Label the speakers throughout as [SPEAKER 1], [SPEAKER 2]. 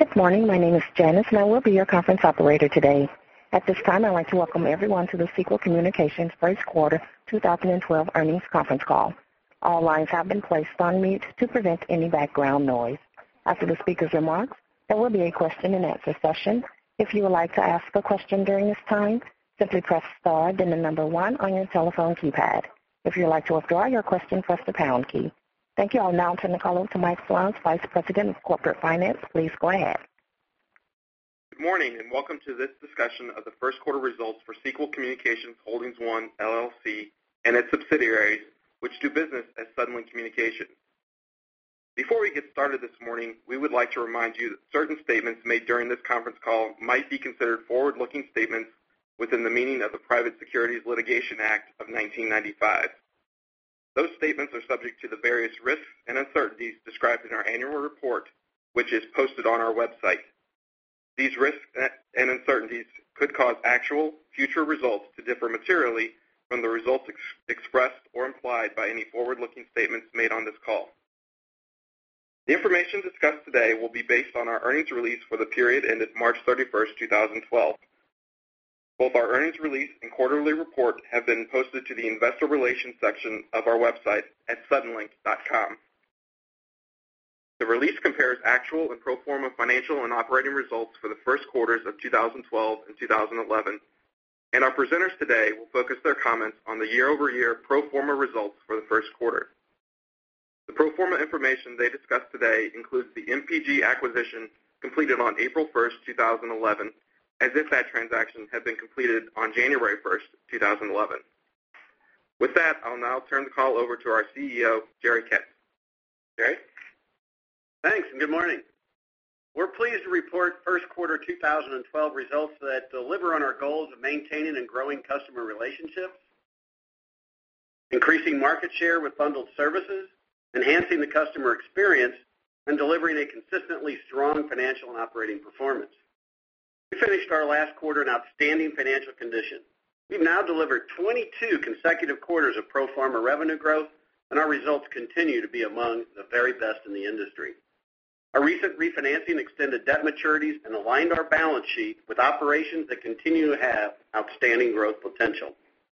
[SPEAKER 1] Good morning. My name is Janice, and I will be your conference operator today. At this time, I'd like to welcome everyone to the Sequel Communications First Quarter 2012 Earnings Conference Call. All lines have been placed on mute to prevent any background noise. After the speaker's remarks, there will be a question-and-answer session. If you would like to ask a question during this time, simply press star, then the number 1 on your telephone keypad. If you would like to withdraw your question, press the pound key. Thank you. I'll now turn the call over to Mike Slauns, Vice President of Corporate Finance. Please go ahead.
[SPEAKER 2] Good morning, and welcome to this discussion of the first quarter results for Sequel Communications Holdings I, LLC, and its subsidiaries, which do business as Suddenlink Communications. Before we get started this morning, we would like to remind you that certain statements made during this conference call might be considered forward-looking statements within the meaning of the Private Securities Litigation Act of 1995. Those statements are subject to the various risks and uncertainties described in our annual report, which is posted on our website. These risks and uncertainties could cause actual future results to differ materially from the results expressed or implied by any forward-looking statements made on this call. The information discussed today will be based on our earnings release for the period ended March 31st, 2012. Both our earnings release and quarterly report have been posted to the Investor Relations section of our website at suddenlink.com. The release compares actual and pro forma financial and operating results for the first quarters of 2012 and 2011, and our presenters today will focus their comments on the year-over-year pro forma results for the first quarter. The pro forma information they discuss today includes the MPG acquisition completed on April 1st, 2011, as if that transaction had been completed on January 1st, 2011. With that, I'll now turn the call over to our CEO, Jerry Kent. Jerry?
[SPEAKER 3] Thanks, and good morning. We're pleased to report first quarter 2012 results that deliver on our goals of maintaining and growing customer relationships, increasing market share with bundled services, enhancing the customer experience, and delivering a consistently strong financial and operating performance. We finished our last quarter in outstanding financial condition. We've now delivered 22 consecutive quarters of pro forma revenue growth, and our results continue to be among the very best in the industry. Our recent refinancing extended debt maturities and aligned our balance sheet with operations that continue to have outstanding growth potential.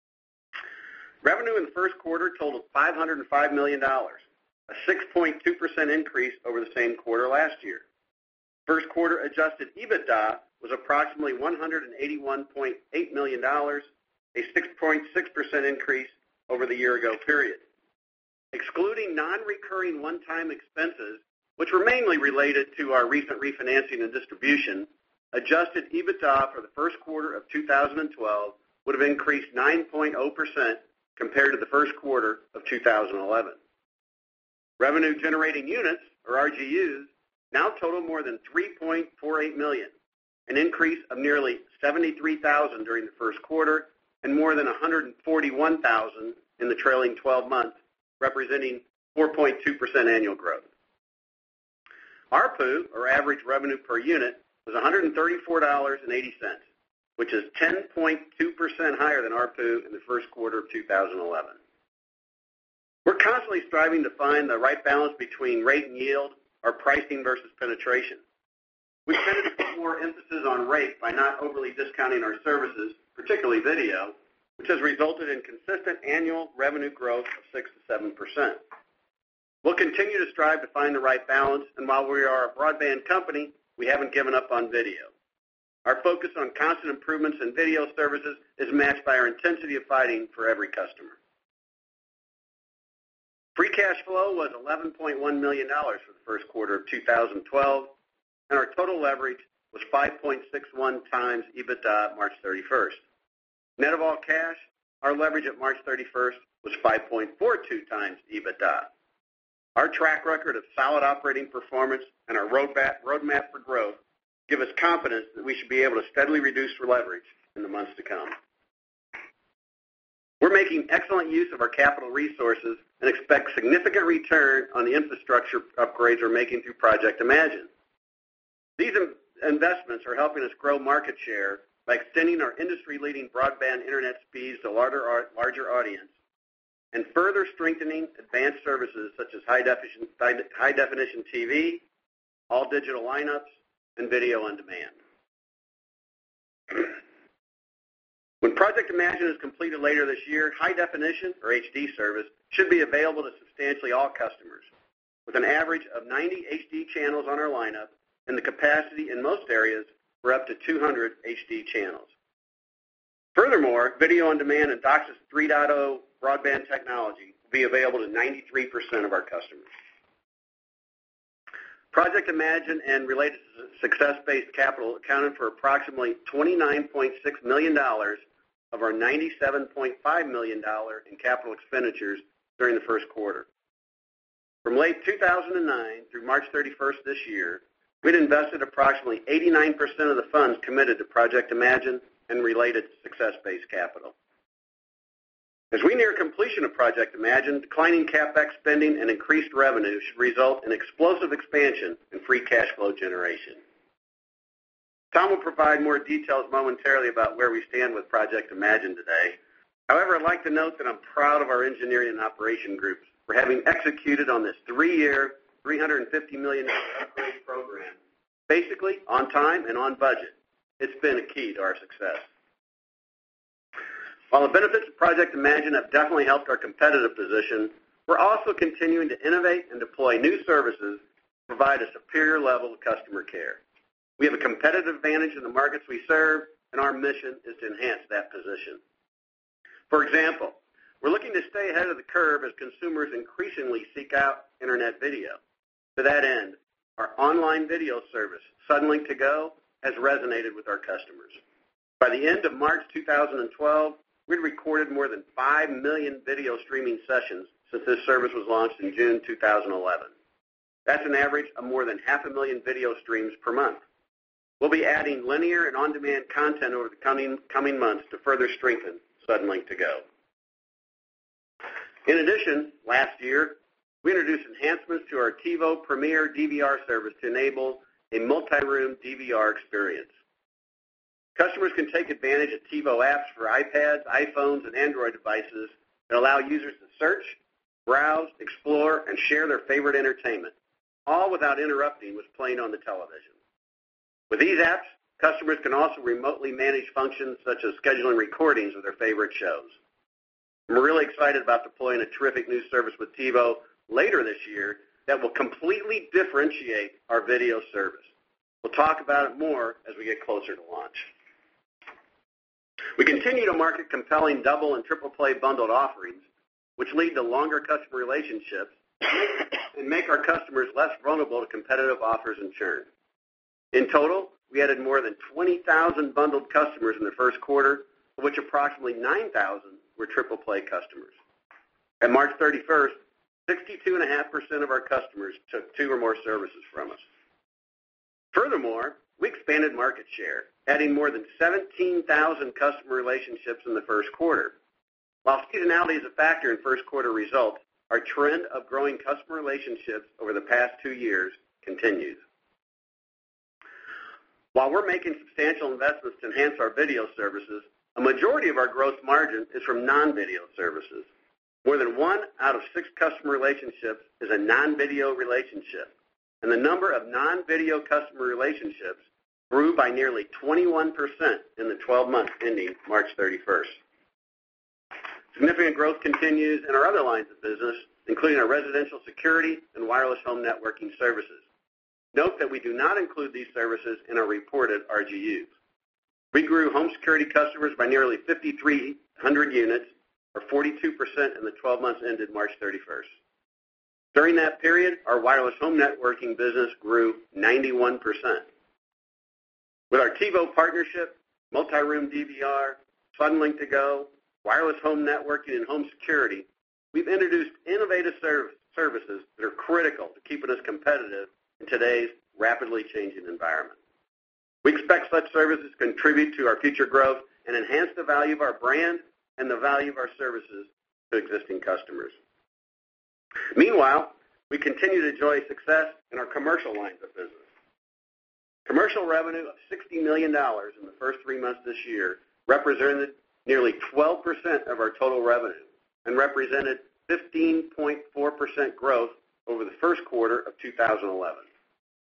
[SPEAKER 3] Revenue in the first quarter totaled $505 million, a 6.2% increase over the same quarter last year. First quarter adjusted EBITDA was approximately $181.8 million, a 6.6% increase over the year-ago period. Excluding non-recurring one-time expenses, which were mainly related to our recent refinancing and distribution, adjusted EBITDA for the first quarter of 2012 would have increased 9.0% compared to the first quarter of 2011. Revenue-generating units, or RGUs, now total more than 3.48 million, an increase of nearly 73,000 during the first quarter and more than 141,000 in the trailing 12 months, representing 4.2% annual growth. ARPU, or average revenue per unit, was $134.80, which is 10.2% higher than ARPU in the first quarter of 2011. We're constantly striving to find the right balance between rate and yield, or pricing versus penetration. We've tended to put more emphasis on rate by not overly discounting our services, particularly video, which has resulted in consistent annual revenue growth of 6 to 7%. We'll continue to strive to find the right balance, and while we are a broadband company, we haven't given up on video. Our focus on constant improvements in video services is matched by our intensity of fighting for every customer. Free cash flow was $11.1 million for the first quarter of 2012, and our total leverage was 5.61 times EBITDA at March 31st. Net of all cash, our leverage at March 31st was 5.42 times EBITDA. Our track record of solid operating performance and our roadmap for growth give us confidence that we should be able to steadily reduce leverage in the months to come. We're making excellent use of our capital resources and expect significant return on the infrastructure upgrades we're making through Project Imagine. These investments are helping us grow market share by extending our industry-leading broadband internet speeds to a larger audience and further strengthening advanced services such as high-definition TV, all digital lineups, and video on demand. When Project Imagine is completed later this year, high definition, or HD service, should be available to substantially all customers, with an average of 90 HD channels on our lineup and the capacity in most areas for up to 200 HD channels. Furthermore, video on demand and DOCSIS 3.0 broadband technology will be available to 93% of our customers. Project Imagine and related success-based capital accounted for approximately $29.6 million of our $97.5 million in capital expenditures during the first quarter. From late 2009 through March 31st this year, we'd invested approximately 89% of the funds committed to Project Imagine and related success-based capital. As we near completion of Project Imagine, declining CapEx spending and increased revenue should result in explosive expansion and free cash flow generation. Tom will provide more details momentarily about where we stand with Project Imagine today. However, I'd like to note that I'm proud of our engineering and operation groups for having executed on this 3-year, $350 million upgrade program, basically on time and on budget. It's been a key to our success. While the benefits of Project Imagine have definitely helped our competitive position, we're also continuing to innovate and deploy new services to provide a superior level of customer care. We have a competitive advantage in the markets we serve, and our mission is to enhance that position. For example, we're looking to stay ahead of the curve as consumers increasingly seek out Internet video. To that end, our online video service, Suddenlink To Go, has resonated with our customers. By the end of March 2012, we'd recorded more than 5 million video streaming sessions since this service was launched in June 2011. That's an average of more than 500,000 video streams per month. We'll be adding linear and on-demand content over the coming months to further strengthen Suddenlink To Go. In addition, last year, we introduced enhancements to our TiVo Premier DVR service to enable a multi-room DVR experience. Customers can take advantage of TiVo apps for iPads, iPhones, and Android devices that allow users to search, browse, explore, and share their favorite entertainment, all without interrupting what's playing on the television. With these apps, customers can also remotely manage functions such as scheduling recordings of their favorite shows. We're really excited about deploying a terrific new service with TiVo later this year that will completely differentiate our video service. We'll talk about it more as we get closer to launch. We continue to market compelling double and triple play bundled offerings, which lead to longer customer relationships and make our customers less vulnerable to competitive offers and churn. In total, we added more than 20,000 bundled customers in the first quarter, of which approximately 9,000 were triple play customers. At March 31st, 62.5% of our customers took 2 or more services from us. Furthermore, we expanded market share, adding more than 17,000 customer relationships in the first quarter. While seasonality is a factor in first quarter results, our trend of growing customer relationships over the past 2 years continues. While we're making substantial investments to enhance our video services, a majority of our gross margin is from non-video services. More than 1 out of 6 customer relationships is a non-video relationship, and the number of non-video customer relationships grew by nearly 21% in the 12 months ending March 31st. Significant growth continues in our other lines of business, including our residential security and wireless home networking services. Note that we do not include these services in our reported RGUs. We grew home security customers by nearly 5,300 units, or 42% in the 12 months ended March 31st. During that period, our wireless home networking business grew 91%. With our TiVo partnership, multi-room DVR, Suddenlink To Go, wireless home networking, and home security, we've introduced innovative services that are critical to keeping us competitive in today's rapidly changing environment. We expect such services to contribute to our future growth and enhance the value of our brand and the value of our services to existing customers. Meanwhile, we continue to enjoy success in our commercial lines of business. Commercial revenue of $60 million in the first 3 months this year represented nearly 12% of our total revenue and represented 15.4% growth over the first quarter of 2011.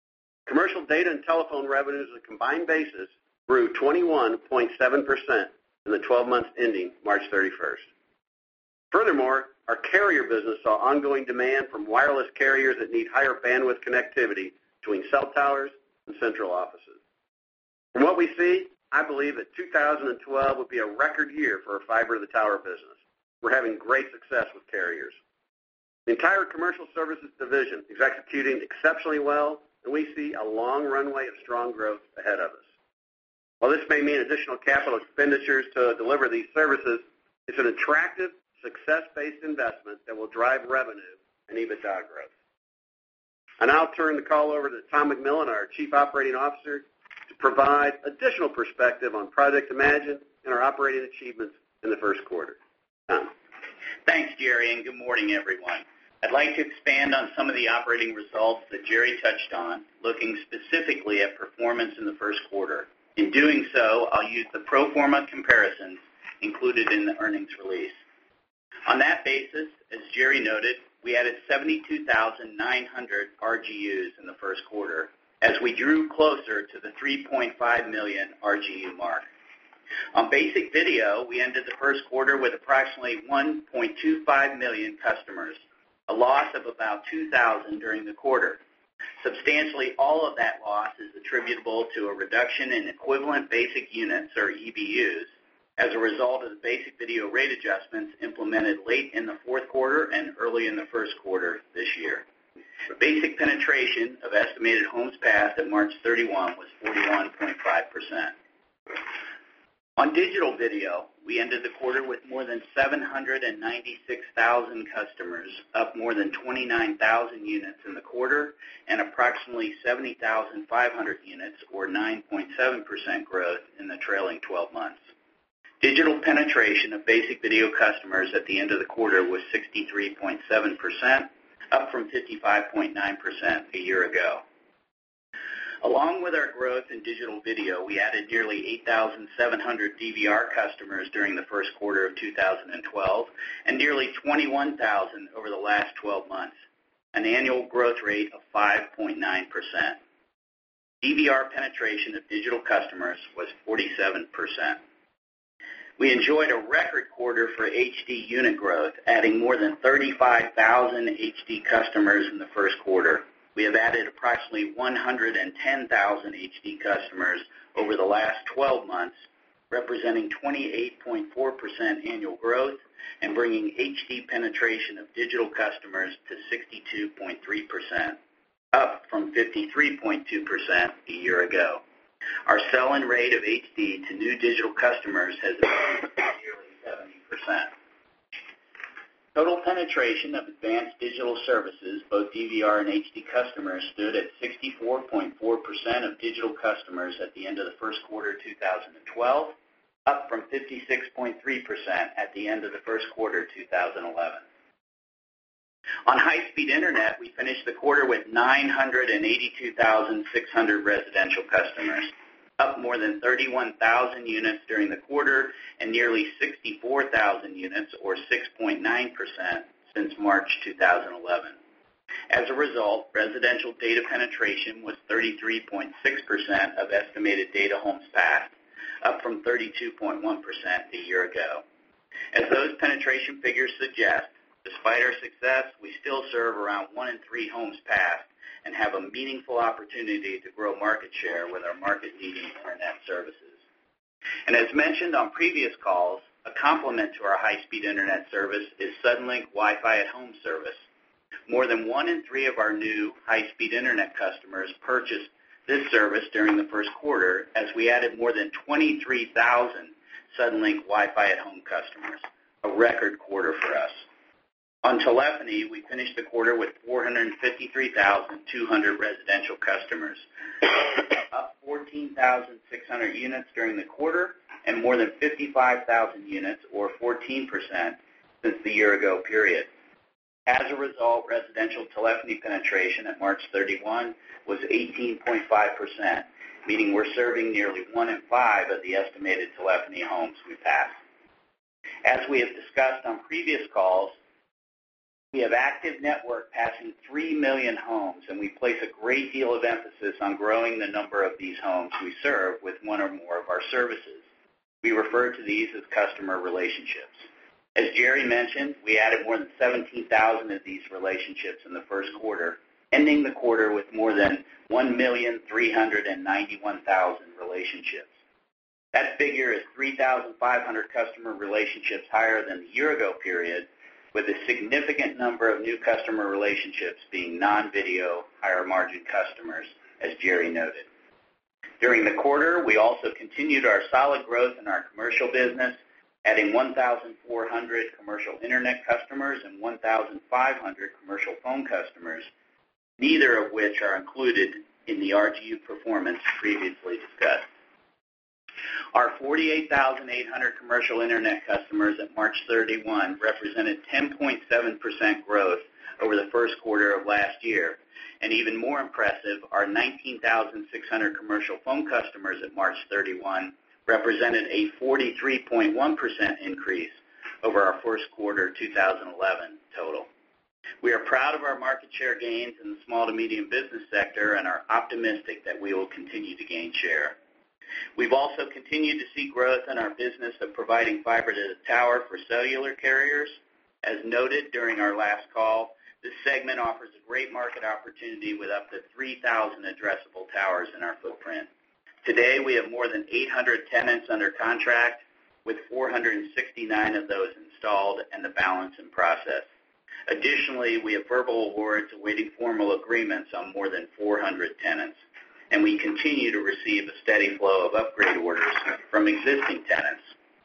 [SPEAKER 3] Commercial data and telephone revenues on a combined basis grew 21.7% in the 12 months ending March 31st. Furthermore, our carrier business saw ongoing demand from wireless carriers that need higher bandwidth connectivity between cell towers and central offices. From what we see, I believe that 2012 will be a record year for our fiber to the tower business. We're having great success with carriers. The entire commercial services division is executing exceptionally well, and we see a long runway of strong growth ahead of us. While this may mean additional capital expenditures to deliver these services, it's an attractive, success-based investment that will drive revenue and EBITDA growth. And I'll turn the call over to Tom McMillan, our Chief Operating Officer, to provide additional perspective on Project Imagine and our operating achievements in the first quarter. Tom.
[SPEAKER 4] Thanks, Jerry, and good morning, everyone. I'd like to expand on some of the operating results that Jerry touched on, looking specifically at performance in the first quarter. In doing so, I'll use the pro forma comparisons included in the earnings release. On that basis, as Jerry noted, we added 72,900 RGUs in the first quarter as we drew closer to the 3.5 million RGU mark. On basic video, we ended the first quarter with approximately 1.25 million customers, a loss of about 2,000 during the quarter. Substantially all of that loss is attributable to a reduction in equivalent basic units, or EBUs, as a result of the basic video rate adjustments implemented late in the fourth quarter and early in the first quarter this year. Basic penetration of estimated homes passed at March 31 was 41.5%. On digital video, we ended the quarter with more than 796,000 customers, up more than 29,000 units in the quarter, and approximately 70,500 units, or 9.7% growth in the trailing 12 months. Digital penetration of basic video customers at the end of the quarter was 63.7%, up from 55.9% a year ago. Along with our growth in digital video, we added nearly 8,700 DVR customers during the first quarter of 2012 and nearly 21,000 over the last 12 months, an annual growth rate of 5.9%. DVR penetration of digital customers was 47%. We enjoyed a record quarter for HD unit growth, adding more than 35,000 HD customers in the first quarter. We have added approximately 110,000 HD customers over the last 12 months, representing 28.4% annual growth and bringing HD penetration of digital customers to 62.3%, up from 53.2% a year ago. Our sell-in rate of HD to new digital customers has been nearly 70%. Total penetration of advanced digital services, both DVR and HD customers, stood at 64.4% of digital customers at the end of the first quarter 2012, up from 56.3% at the end of the first quarter 2011. On high-speed internet, we finished the quarter with 982,600 residential customers, up more than 31,000 units during the quarter and nearly 64,000 units, or 6.9%, since March 2011. As a result, residential data penetration was 33.6% of estimated data homes passed, up from 32.1% a year ago. As those penetration figures suggest, despite our success, we still serve around 1 in 3 homes passed and have a meaningful opportunity to grow market share with our market-leading internet services. And as mentioned on previous calls, a complement to our high-speed internet service is Suddenlink Wi-Fi at Home service. More than 1 in 3 of our new high-speed internet customers purchased this service during the first quarter, as we added more than 23,000 Suddenlink Wi-Fi at Home customers, a record quarter for us. On telephony, we finished the quarter with 453,200 residential customers, up 14,600 units during the quarter and more than 55,000 units, or 14%, since the year-ago period. As a result, residential telephony penetration at March 31 was 18.5%, meaning we're serving nearly 1 in 5 of the estimated telephony homes we pass. As we have discussed on previous calls, We have active network passing 3 million homes, and we place a great deal of emphasis on growing the number of these homes we serve with one or more of our services. We refer to these as customer relationships. As Jerry mentioned, we added more than 17,000 of these relationships in the first quarter, ending the quarter with more than 1,391,000 relationships. That figure is 3,500 customer relationships higher than the year-ago period, with a significant number of new customer relationships being non-video, higher-margin customers, as Jerry noted. During the quarter, we also continued our solid growth in our commercial business, adding 1,400 commercial internet customers and 1,500 commercial phone customers, neither of which are included in the RGU performance previously discussed. Our 48,800 commercial internet customers at March 31 represented 10.7% growth over the first quarter of last year. And even more impressive, our 19,600 commercial phone customers at March 31 represented a 43.1% increase over our first quarter 2011 total. We are proud of our market share gains in the small to medium business sector and are optimistic that we will continue to gain share. We've also continued to see growth in our business of providing fiber to the tower for cellular carriers. As noted during our last call, this segment offers a great market opportunity with up to 3,000 addressable towers in our footprint. Today, we have more than 800 tenants under contract, with 469 of those installed and the balance in process. Additionally, we have verbal awards awaiting formal agreements on more than 400 tenants, and we continue to receive a steady flow of upgrade orders from existing tenants.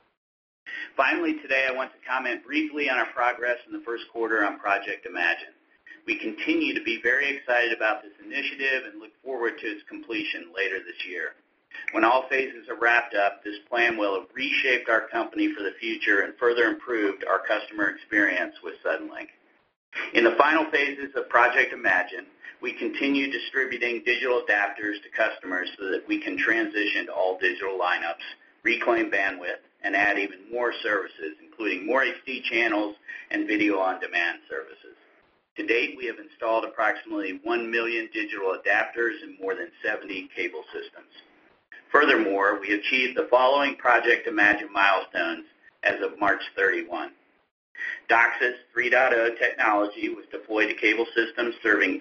[SPEAKER 4] Finally, today I want to comment briefly on our progress in the first quarter on Project Imagine. We continue to be very excited about this initiative and look forward to its completion later this year. When all phases are wrapped up, this plan will have reshaped our company for the future and further improved our customer experience with Suddenlink. In the final phases of Project Imagine, we continue distributing digital adapters to customers so that we can transition to all digital lineups, reclaim bandwidth, and add even more services, including more HD channels and video-on-demand services. To date, we have installed approximately 1 million digital adapters in more than 70 cable systems. Furthermore, we achieved the following Project Imagine milestones as of March 31. DOCSIS 3.0 technology was deployed to cable systems serving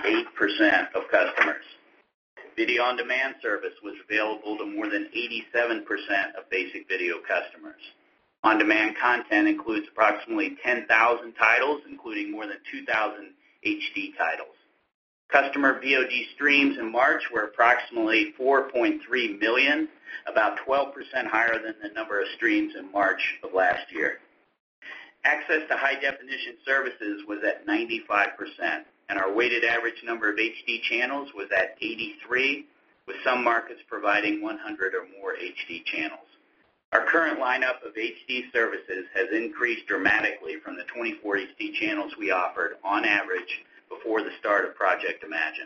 [SPEAKER 4] 88% of customers. Video-on-demand service was available to more than 87% of basic video customers. On-demand content includes approximately 10,000 titles, including more than 2,000 HD titles. Customer VOD streams in March were approximately 4.3 million, about 12% higher than the number of streams in March of last year. Access to high-definition services was at 95%, and our weighted average number of HD channels was at 83, with some markets providing 100 or more HD channels. Our current lineup of HD services has increased dramatically from the 24 HD channels we offered on average before the start of Project Imagine.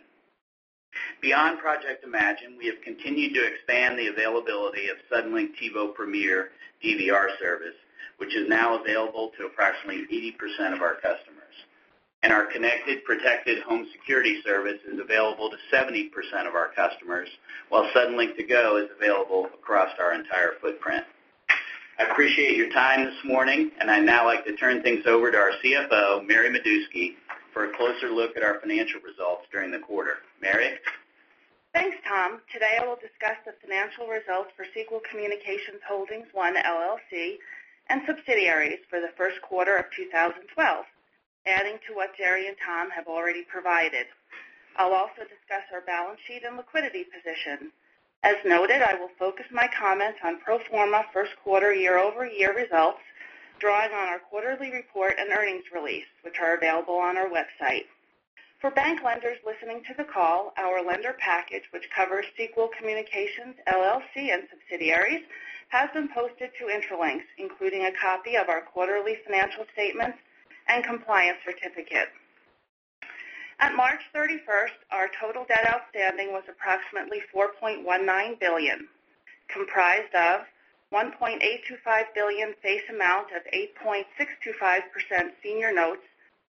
[SPEAKER 4] Beyond Project Imagine, we have continued to expand the availability of Suddenlink TiVo Premier DVR service, which is now available to approximately 80% of our customers. And our Connected Protected Home Security service is available to 70% of our customers, while Suddenlink To Go is available across our entire footprint. I appreciate your time this morning, and I'd now like to turn things over to our CFO, Mary Medusky, for a closer look at our financial results during the quarter. Mary?
[SPEAKER 5] Thanks, Tom. Today I will discuss the financial results for Sequel Communications Holdings I, LLC, and subsidiaries for the first quarter of 2012, adding to what Jerry and Tom have already provided. I'll also discuss our balance sheet and liquidity position. As noted, I will focus my comments on pro forma first quarter year-over-year results, drawing on our quarterly report and earnings release, which are available on our website. For bank lenders listening to the call, our lender package, which covers Sequel Communications, LLC, and subsidiaries, has been posted to Intralinks, including a copy of our quarterly financial statements and compliance certificate. At March 31st, our total debt outstanding was approximately $4.19 billion, comprised of $1.825 billion face amount of 8.625% senior notes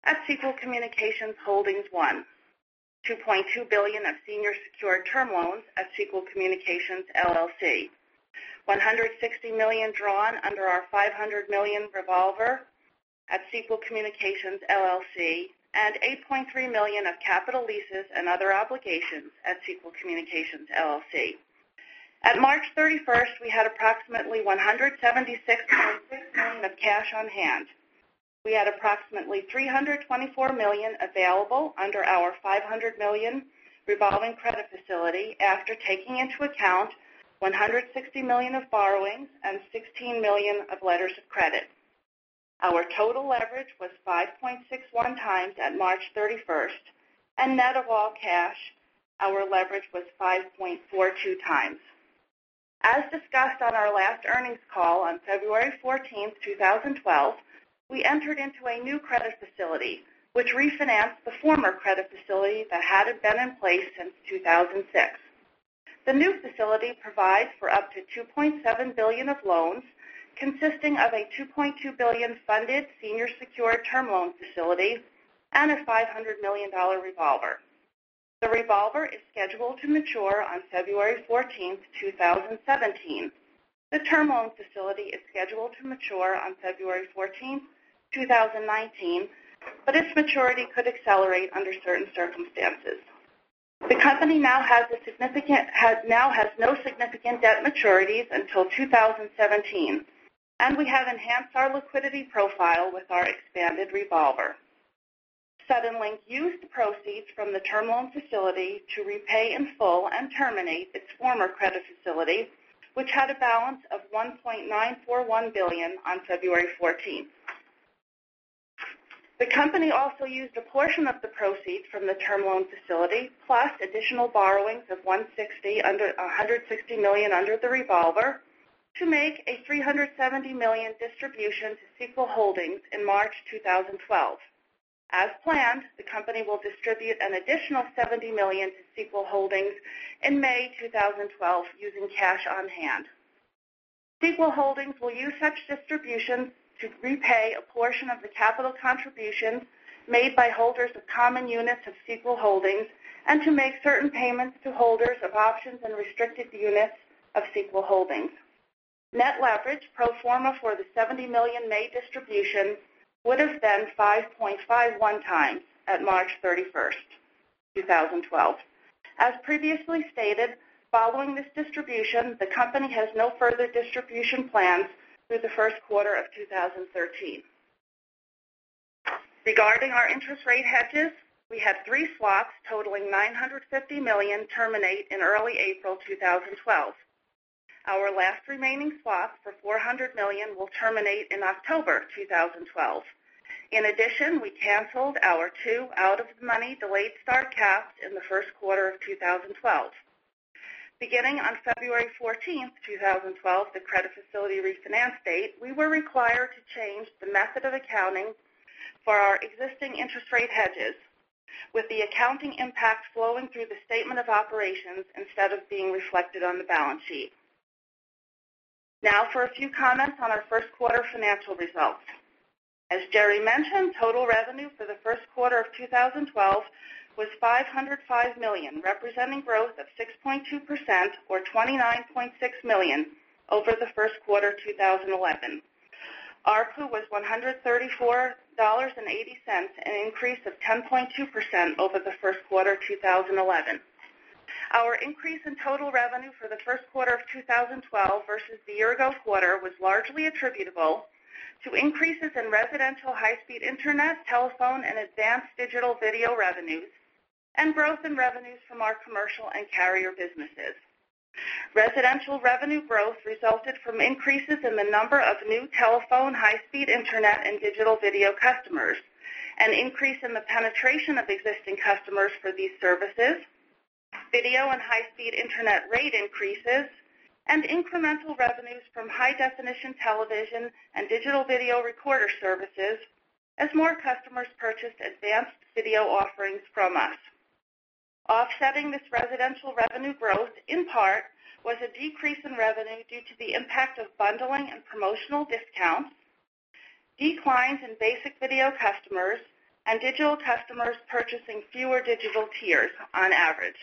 [SPEAKER 5] at Sequel Communications Holdings 1, $2.2 billion of senior secured term loans at Sequel Communications LLC, $160 million drawn under our $500 million revolver at Sequel Communications LLC, and $8.3 million of capital leases and other obligations at Sequel Communications LLC. At March 31st, we had approximately $176.6 million of cash on hand. We had approximately $324 million available under our $500 million revolving credit facility after taking into account $160 million of borrowings and $16 million of letters of credit. Our total leverage was 5.61 times at March 31st, and net of all cash, our leverage was 5.42 times. As discussed on our last earnings call on February 14, 2012, we entered into a new credit facility, which refinanced the former credit facility that hadn't been in place since 2006. The new facility provides for up to $2.7 billion of loans, consisting of a $2.2 billion funded senior secured term loan facility and a $500 million revolver. The revolver is scheduled to mature on February 14, 2017. The term loan facility is scheduled to mature on February 14, 2019, but its maturity could accelerate under certain circumstances. The company now has no significant debt maturities until 2017, and we have enhanced our liquidity profile with our expanded revolver. Suddenlink used the proceeds from the term loan facility to repay in full and terminate its former credit facility, which had a balance of $1.941 billion on February 14th. The company also used a portion of the proceeds from the term loan facility, plus additional borrowings of $160 million under the revolver, to make a $370 million distribution to Sequel Holdings in March 2012. As planned, the company will distribute an additional $70 million to Sequel Holdings in May 2012 using cash on hand. Sequel Holdings will use such distributions to repay a portion of the capital contributions made by holders of common units of Sequel Holdings and to make certain payments to holders of options and restricted units of Sequel Holdings. Net leverage pro forma for the $70 million May distribution would have been 5.51 times at March 31st, 2012. As previously stated, following this distribution, the company has no further distribution plans through the first quarter of 2013. Regarding our interest rate hedges, we had 3 swaps totaling $950 million terminate in early April 2012. Our last remaining swap for $400 million will terminate in October 2012. In addition, we canceled our 2 out-of-the-money delayed start caps in the first quarter of 2012. Beginning on February 14, 2012, the credit facility refinance date, we were required to change the method of accounting for our existing interest rate hedges, with the accounting impact flowing through the statement of operations instead of being reflected on the balance sheet. Now for a few comments on our first quarter financial results. As Jerry mentioned, total revenue for the first quarter of 2012 was $505 million, representing growth of 6.2% or $29.6 million over the first quarter 2011. ARPU was $134.80, an increase of 10.2% over the first quarter 2011. Our increase in total revenue for the first quarter of 2012 versus the year-ago quarter was largely attributable to increases in residential high-speed internet, telephone, and advanced digital video revenues, and growth in revenues from our commercial and carrier businesses. Residential revenue growth resulted from increases in the number of new telephone, high-speed internet, and digital video customers, an increase in the penetration of existing customers for these services, video and high-speed internet rate increases, and incremental revenues from high-definition television and digital video recorder services as more customers purchased advanced video offerings from us. Offsetting this residential revenue growth, in part, was a decrease in revenue due to the impact of bundling and promotional discounts, declines in basic video customers, and digital customers purchasing fewer digital tiers on average.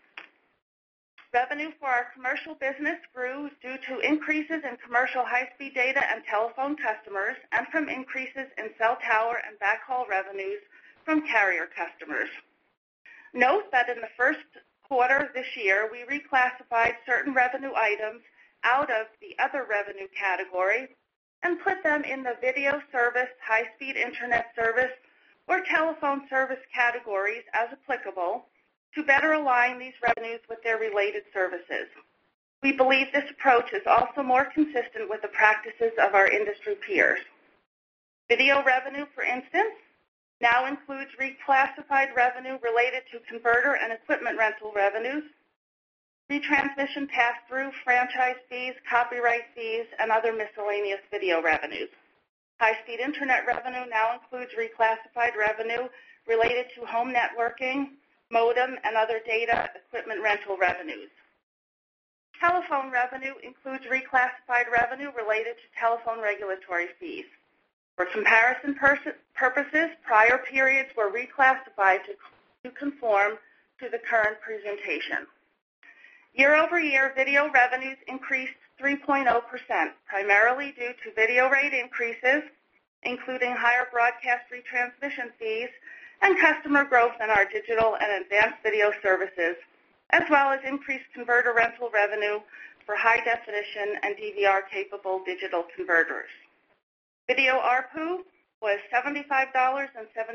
[SPEAKER 5] Revenue for our commercial business grew due to increases in commercial high-speed data and telephone customers and from increases in cell tower and backhaul revenues from carrier customers. Note that in the first quarter this year, we reclassified certain revenue items out of the other revenue category and put them in the video service, high-speed internet service, or telephone service categories as applicable to better align these revenues with their related services. We believe this approach is also more consistent with the practices of our industry peers. Video revenue, for instance, now includes reclassified revenue related to converter and equipment rental revenues, retransmission pass-through, franchise fees, copyright fees, and other miscellaneous video revenues. High-speed internet revenue now includes reclassified revenue related to home networking, modem, and other data equipment rental revenues. Telephone revenue includes reclassified revenue related to telephone regulatory fees. For comparison purposes, prior periods were reclassified to conform to the current presentation. Year-over-year, video revenues increased 3.0%, primarily due to video rate increases, including higher broadcast retransmission fees and customer growth in our digital and advanced video services, as well as increased converter rental revenue for high-definition and DVR-capable digital converters. Video ARPU was $75.74,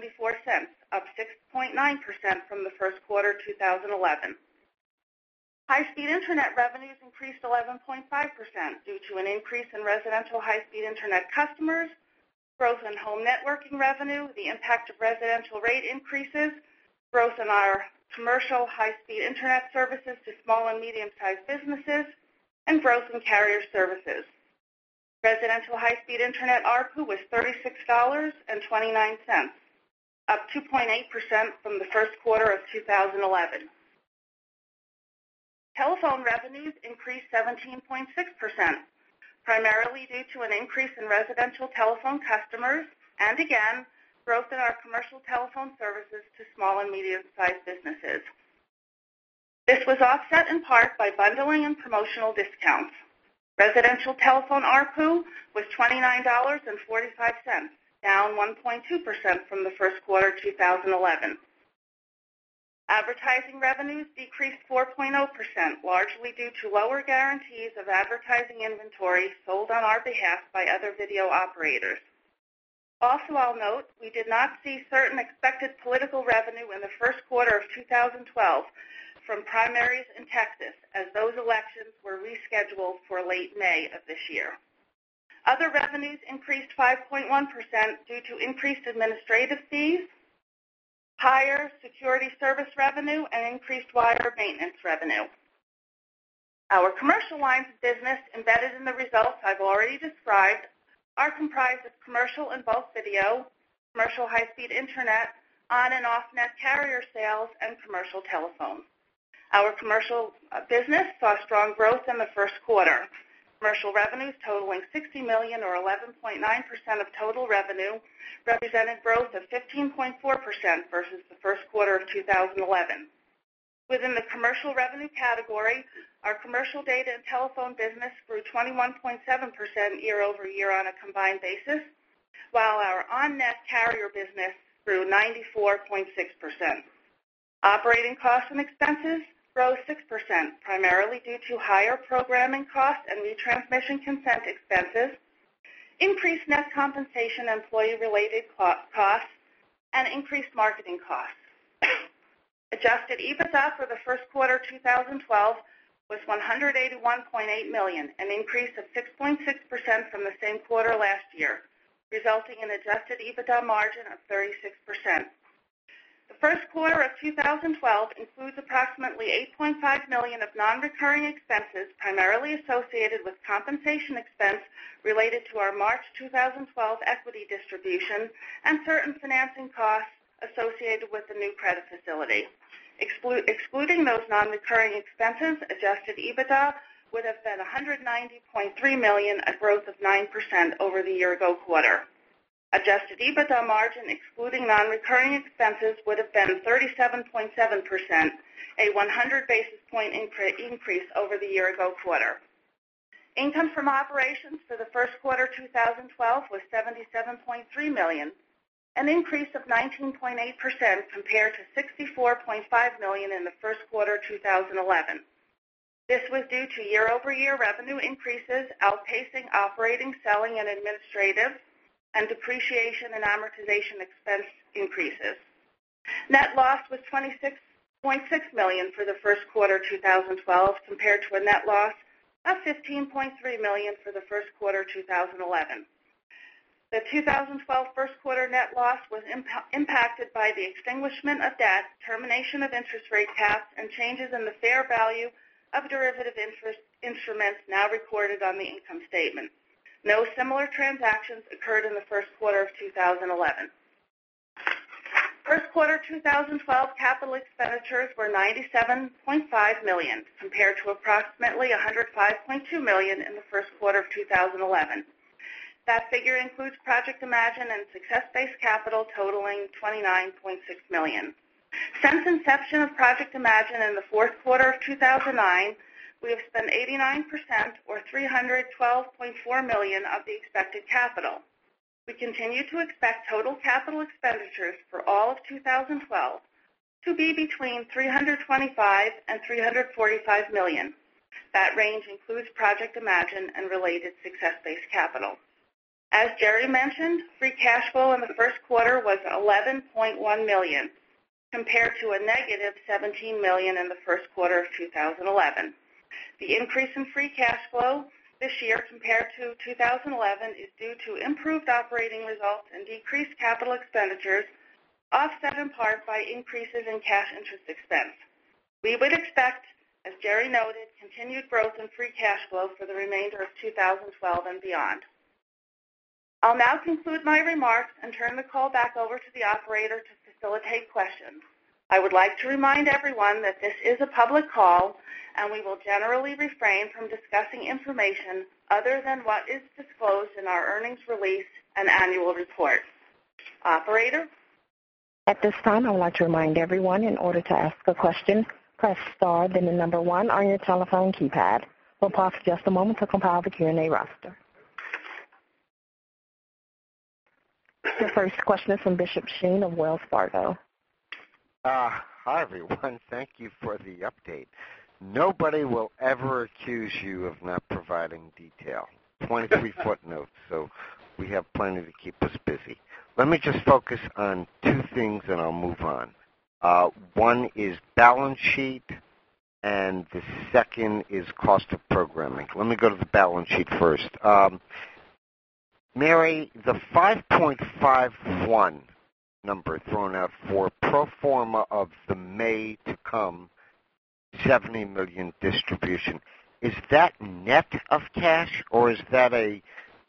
[SPEAKER 5] up 6.9% from the first quarter 2011. High-speed internet revenues increased 11.5% due to an increase in residential high-speed internet customers, growth in home networking revenue, the impact of residential rate increases, growth in our commercial high-speed internet services to small and medium-sized businesses, and growth in carrier services. Residential high-speed internet ARPU was $36.29, up 2.8% from the first quarter of 2011. Telephone revenues increased 17.6%, primarily due to an increase in residential telephone customers and, again, growth in our commercial telephone services to small and medium-sized businesses. This was offset in part by bundling and promotional discounts. Residential telephone ARPU was $29.45, down 1.2% from the first quarter 2011. Advertising revenues decreased 4.0%, largely due to lower guarantees of advertising inventory sold on our behalf by other video operators. Also, I'll note, we did not see certain expected political revenue in the first quarter of 2012 from primaries in Texas, as those elections were rescheduled for late May of this year. Other revenues increased 5.1% due to increased administrative fees, higher security service revenue, and increased wire maintenance revenue. Our commercial lines of business embedded in the results I've already described are comprised of commercial and bulk video, commercial high-speed internet, on- and off-net carrier sales, and commercial telephone. Our commercial business saw strong growth in the first quarter. Commercial revenues totaling $60 million, or 11.9% of total revenue, represented growth of 15.4% versus the first quarter of 2011. Within the commercial revenue category, our commercial data and telephone business grew 21.7% year-over-year on a combined basis, while our on-net carrier business grew 94.6%. Operating costs and expenses rose 6%, primarily due to higher programming costs and retransmission consent expenses, increased net compensation and employee-related costs, and increased marketing costs. Adjusted EBITDA for the first quarter 2012 was $181.8 million, an increase of 6.6% from the same quarter last year, resulting in adjusted EBITDA margin of 36%. The first quarter of 2012 includes approximately $8.5 million of non-recurring expenses, primarily associated with compensation expense related to our March 2012 equity distribution and certain financing costs associated with the new credit facility. Excluding those non-recurring expenses, adjusted EBITDA would have been $190.3 million, a growth of 9% over the year-ago quarter. Adjusted EBITDA margin, excluding non-recurring expenses, would have been 37.7%, a 100 basis point increase over the year-ago quarter. Income from operations for the first quarter 2012 was $77.3 million, an increase of 19.8% compared to $64.5 million in the first quarter 2011. This was due to year-over-year revenue increases outpacing operating, selling, and administrative, and depreciation and amortization expense increases. Net loss was $26.6 million for the first quarter 2012 compared to a net loss of $15.3 million for the first quarter 2011. The 2012 first quarter net loss was impacted by the extinguishment of debt, termination of interest rate caps, and changes in the fair value of derivative instruments now recorded on the income statement. No similar transactions occurred in the first quarter of 2011. First quarter 2012 capital expenditures were $97.5 million compared to approximately $105.2 million in the first quarter of 2011. That figure includes Project Imagine and success-based capital totaling $29.6 million. Since inception of Project Imagine in the fourth quarter of 2009, we have spent 89%, or $312.4 million, of the expected capital. We continue to expect total capital expenditures for all of 2012 to be between $325 and $345 million. That range includes Project Imagine and related success-based capital. As Jerry mentioned, free cash flow in the first quarter was $11.1 million, compared to a negative $17 million in the first quarter of 2011. The increase in free cash flow this year compared to 2011 is due to improved operating results and decreased capital expenditures, offset in part by increases in cash interest expense. We would expect, as Jerry noted, continued growth in free cash flow for the remainder of 2012 and beyond. I'll now conclude my remarks and turn the call back over to the operator to facilitate questions. I would like to remind everyone that this is a public call, and we will generally refrain from discussing information other than what is disclosed in our earnings release and annual report. Operator?
[SPEAKER 1] At this time, I would like to remind everyone, in order to ask a question, press star, then the number 1 on your telephone keypad. We'll pause for just a moment to compile the Q&A roster. The first question is from Bishop Sheen of Wells Fargo.
[SPEAKER 6] Hi, everyone. Thank you for the update. Nobody will ever accuse you of not providing detail. 23 footnotes, so we have plenty to keep us busy. Let me just focus on 2 things, and I'll move on. One is balance sheet, and the second is cost of programming. Let me go to the balance sheet first. Mary, the 5.51 number thrown out for pro forma of the May to come $70 million distribution, is that net of cash, or is that a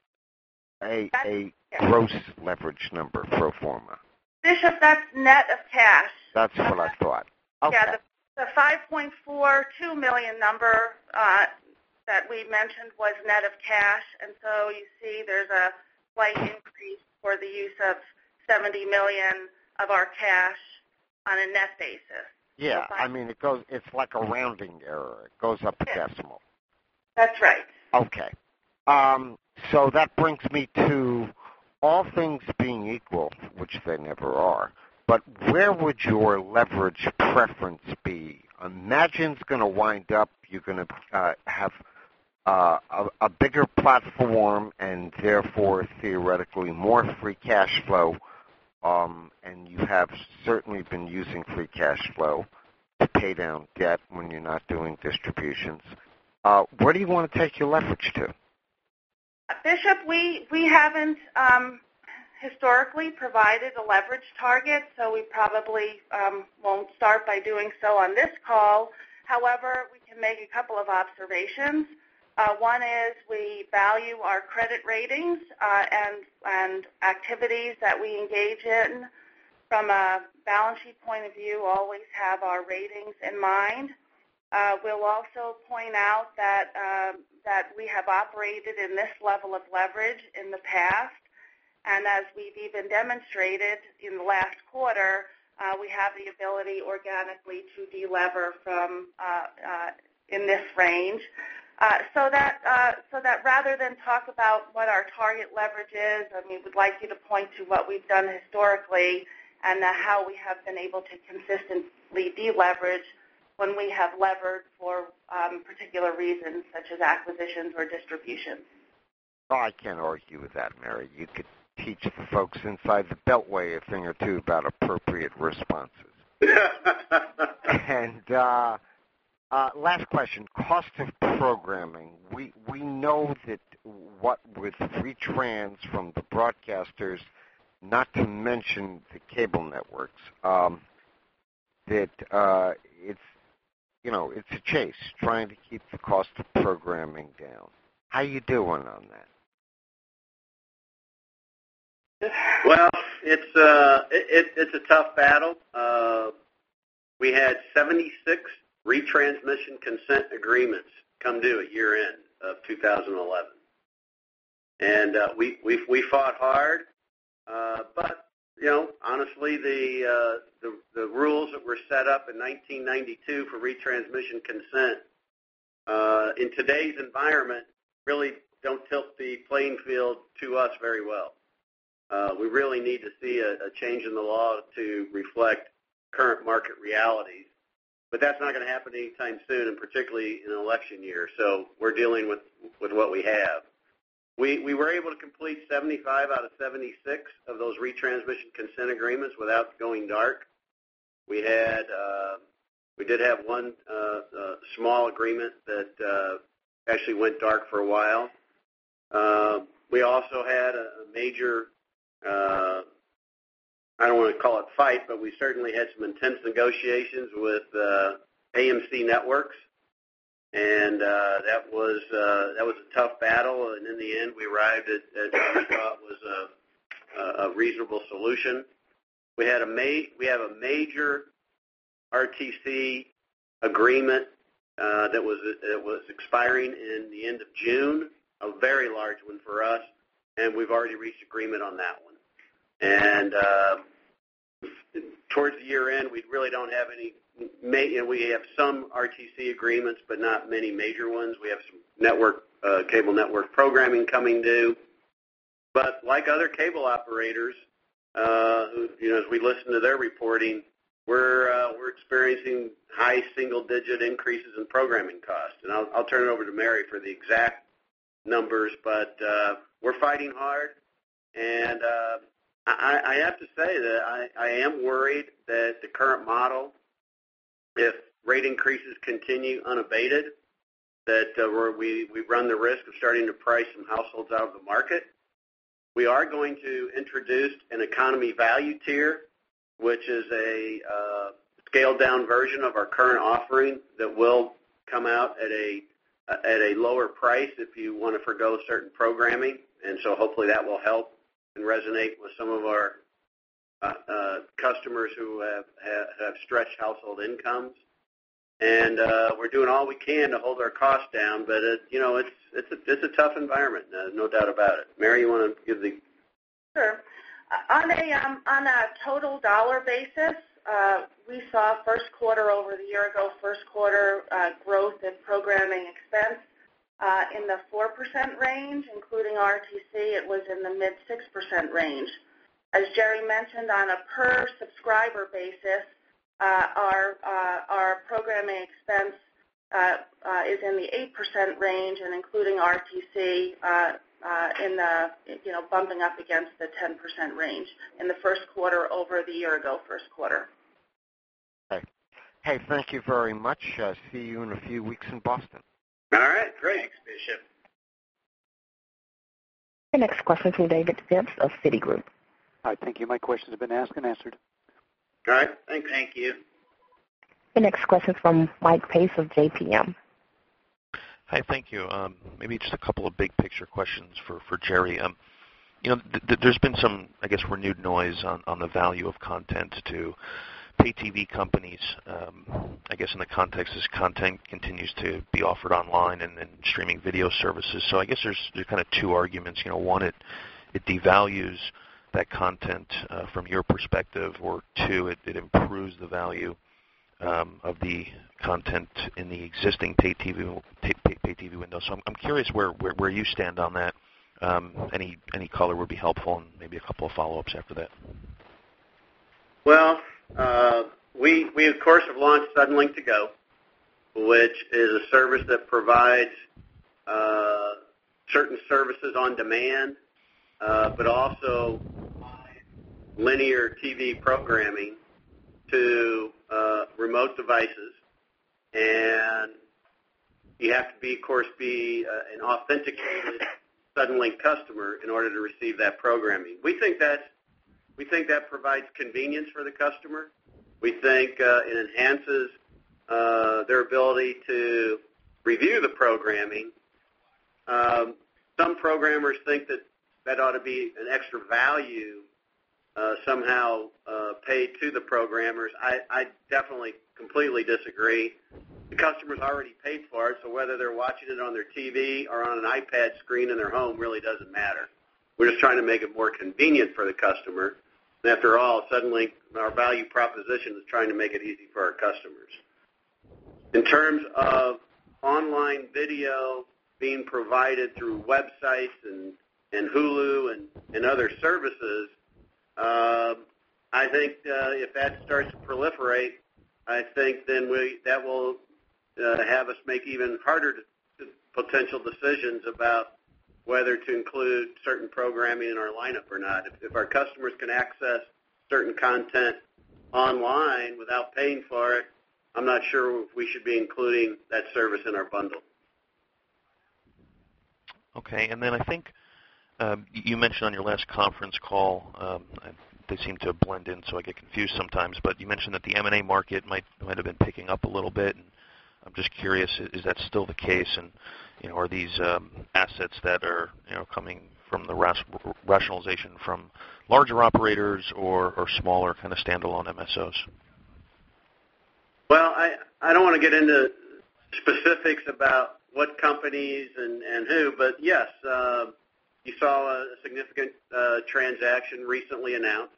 [SPEAKER 6] gross leverage number pro forma?
[SPEAKER 5] Bishop, that's net of cash.
[SPEAKER 6] That's what I thought. Okay.
[SPEAKER 5] Yeah, the $5.42 million number that we mentioned was net of cash, and so you see there's a slight increase for the use of $70 million of our cash on a net basis.
[SPEAKER 6] Yeah, I mean, it's like a rounding error. It goes up a decimal.
[SPEAKER 5] That's right.
[SPEAKER 6] Okay. So that brings me to, all things being equal, which they never are, but where would your leverage preference be? Imagine's going to wind up, you're going to have a bigger platform and therefore theoretically more free cash flow, and you have certainly been using free cash flow to pay down debt when you're not doing distributions. Where do you want to take your leverage to?
[SPEAKER 5] Bishop, we haven't historically provided a leverage target, so we probably won't start by doing so on this call. However, we can make a couple of observations. One is we value our credit ratings and activities that we engage in. From a balance sheet point of view, always have our ratings in mind. We'll also point out that we have operated in this level of leverage in the past, And as we've even demonstrated in the last quarter, we have the ability organically to delever from in this range. So that rather than talk about what our target leverage is, I mean, we'd like you to point to what we've done historically and how we have been able to consistently deleverage when we have levered for particular reasons, such as acquisitions or distributions.
[SPEAKER 6] Oh, I can't argue with that, Mary. You could teach the folks inside the Beltway a thing or two about appropriate responses. And last question, cost of programming. We know that what with retrans from the broadcasters, not to mention the cable networks, that it's a chase trying to keep the cost of programming down. How you doing on that?
[SPEAKER 3] Well, it's a tough battle. We had 76 retransmission consent agreements come due at year end of 2011, and we fought hard. But honestly, the rules that were set up in 1992 for retransmission consent in today's environment really don't tilt the playing field to us very well. We really need to see a change in the law to reflect current market realities. But that's not going to happen anytime soon, and particularly in an election year. So we're dealing with what we have. We were able to complete 75 out of 76 of those retransmission consent agreements without going dark. We did have one small agreement that actually went dark for a while. We also had a major, I don't want to call it fight, but we certainly had some intense negotiations with AMC Networks, and that was a tough battle. And in the end, we arrived at what we thought was a reasonable solution. We have a major RTC agreement that was expiring in the end of June, a very large one for us, and we've already reached agreement on that one. And towards the year end, we really don't have any. We have some RTC agreements, but not many major ones. We have some cable network programming coming due. But like other cable operators, as we listen to their reporting, we're experiencing high single-digit increases in programming costs. And I'll turn it over to Mary for the exact numbers, but we're fighting hard. And I have to say that I am worried that the current model, if rate increases continue unabated, that we run the risk of starting to price some households out of the market. We are going to introduce an economy value tier, which is a scaled-down version of our current offering that will come out at a lower price if you want to forgo certain programming, and so hopefully that will help and resonate with some of our customers who have stretched household incomes. And we're doing all we can to hold our costs down, but it's a tough environment, no doubt about it. Mary, you want to give the?
[SPEAKER 5] Sure. On a total dollar basis, we saw first quarter over the year ago first quarter growth in programming expense in the 4% range, including RTC. It was in the mid 6% range. As Jerry mentioned, on a per subscriber basis, our programming expense is in the 8% range, and including RTC, in the bumping up against the 10% range in the first quarter over the year ago first quarter.
[SPEAKER 6] Hey, thank you very much. See you in a few weeks in Boston.
[SPEAKER 3] All right, great.
[SPEAKER 4] Thanks, Bishop.
[SPEAKER 1] The next question from David Phipps of Citigroup.
[SPEAKER 7] All right, thank you. My questions have been asked and answered.
[SPEAKER 3] All right, thanks.
[SPEAKER 4] Thank you.
[SPEAKER 1] The next question is from Mike Pace of JPM.
[SPEAKER 8] Hi, thank you. Maybe just a couple of big picture questions for Jerry. There's been some, I guess, renewed noise on the value of content to pay TV companies, I guess in the context as content continues to be offered online and streaming video services. So I guess there's kind of two arguments. One, it it devalues that content from your perspective, or two, it improves the value of the content in the existing pay TV window. So I'm curious where you stand on that. Any color would be helpful, and maybe a couple of follow-ups after that.
[SPEAKER 3] Well, we of course have launched Suddenlink To Go, which is a service that provides certain services on demand, but also linear TV programming to remote devices. And you have to be, of course, an authenticated Suddenlink customer in order to receive that programming. We think that provides convenience for the customer. We think it enhances their ability to review the programming. Some programmers think that ought to be an extra value somehow paid to the programmers. I definitely completely disagree. The customer's already paid for it, so whether they're watching it on their TV or on an iPad screen in their home really doesn't matter. We're just trying to make it more convenient for the customer. And after all, Suddenlink, our value proposition is trying to make it easy for our customers. In terms of online video being provided through websites and Hulu and other services, I think if that starts to proliferate, I think then that will have us make even harder potential decisions about whether to include certain programming in our lineup or not. If our customers can access certain content online without paying for it, I'm not sure if we should be including that service in our bundle.
[SPEAKER 8] Okay, and then I think you mentioned on your last conference call, they seem to blend in, so I get confused sometimes, but you mentioned that the M&A market might have been picking up a little bit, and I'm just curious, is that still the case? And are these assets that are coming from the rationalization from larger operators or smaller kind of standalone MSOs?
[SPEAKER 3] Well, I don't want to get into specifics about what companies and who, but yes, you saw a significant transaction recently announced.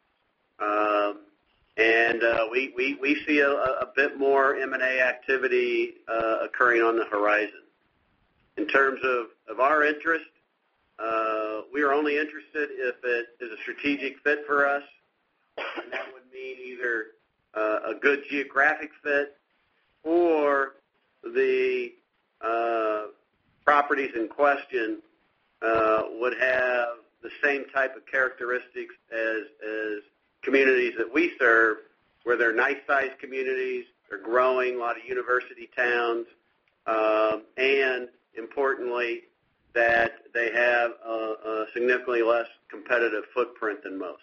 [SPEAKER 3] And we see a bit more M&A activity occurring on the horizon. In terms of our interest, we are only interested if it is a strategic fit for us, and that would mean either a good geographic fit or the properties in question would have the same type of characteristics as communities that we serve, where they're nice-sized communities, they're growing, a lot of university towns, and importantly, that they have a significantly less competitive footprint than most.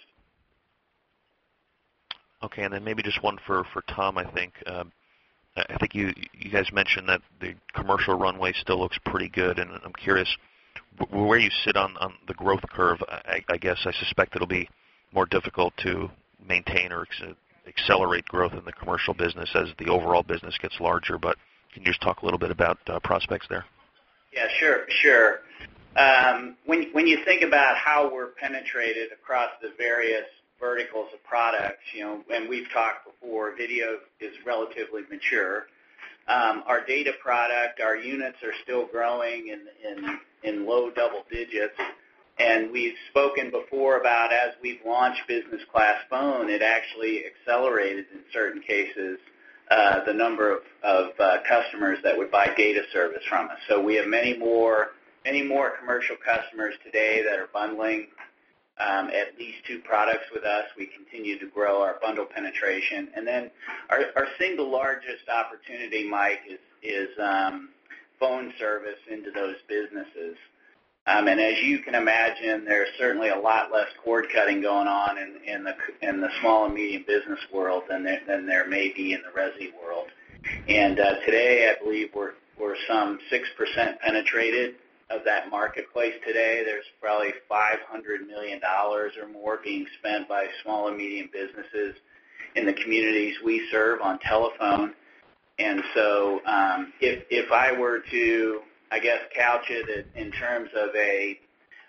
[SPEAKER 8] Okay, and then maybe just one for Tom, I think. I think you guys mentioned that the commercial runway still looks pretty good, and I'm curious where you sit on the growth curve. I guess I suspect it'll be more difficult to maintain or accelerate growth in the commercial business as the overall business gets larger, but can you just talk a little bit about prospects there?
[SPEAKER 4] Yeah, sure. When you think about how we're penetrated across the various verticals of products, and we've talked before, video is relatively mature. Our data product, our units are still growing in low double digits, and we've spoken before about as we've launched business class phone, it actually accelerated in certain cases the number of customers that would buy data service from us. So we have many more commercial customers today that are bundling at least two products with us. We continue to grow our bundle penetration. And then our single largest opportunity, Mike, is phone service into those businesses. And as you can imagine, there's certainly a lot less cord cutting going on in the small and medium business world than there may be in the resi world. And today, I believe we're some 6% penetrated of that marketplace today. There's probably $500 million or more being spent by small and medium businesses in the communities we serve on telephone. And so if I were to, I guess, couch it in terms of a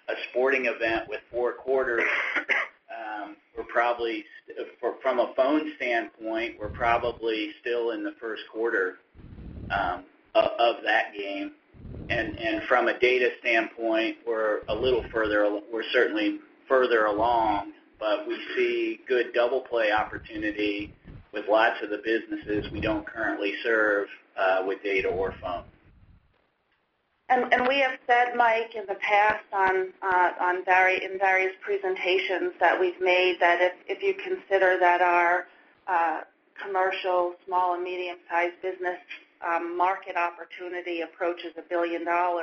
[SPEAKER 4] a sporting event with 4 quarters, we're probably, from a phone standpoint, we're probably still in the first quarter of that game. And from a data standpoint, we're a little further, we're certainly further along, but we see good double play opportunity with lots of the businesses we don't currently serve with data or phone.
[SPEAKER 5] And we have said, Mike, in the past in various presentations that we've made that if you consider that our commercial, small and medium-sized business market opportunity approaches $1 billion,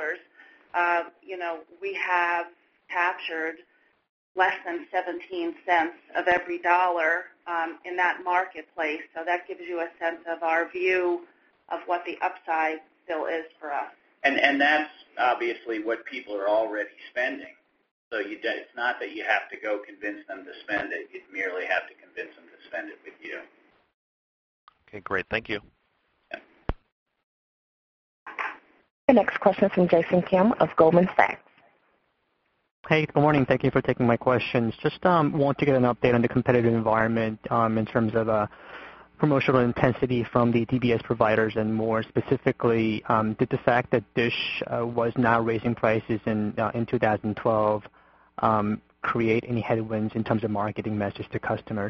[SPEAKER 5] we have captured less than 17 cents of every dollar in that marketplace. So that gives you a sense of our view of what the upside still is for us.
[SPEAKER 4] And that's obviously what people are already spending. So it's not that you have to go convince them to spend it. You merely have to convince them to spend it with you.
[SPEAKER 8] Okay, great. Thank you.
[SPEAKER 4] Yeah.
[SPEAKER 1] The next question is from Jason Kim of Goldman Sachs.
[SPEAKER 9] Hey, good morning. Thank you for taking my questions. Just want to get an update on the competitive environment in terms of promotional intensity from the DBS providers, and more specifically, did the fact that Dish was now raising prices in 2012 create any headwinds in terms of marketing message to customers?